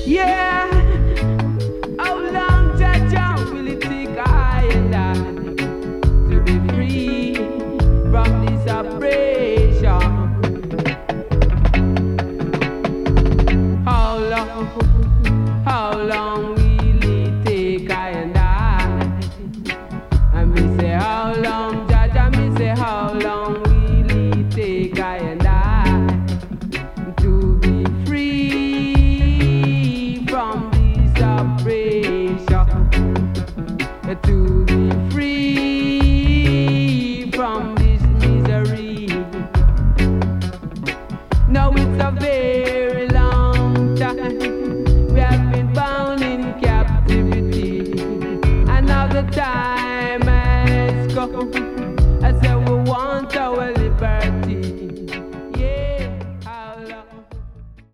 Yeah, how long, Jaja, will it take I and I to be free from this oppression? How long will it take I and I? And me say how long, Jaja, me say how long will it take I and I to be free from this oppression? To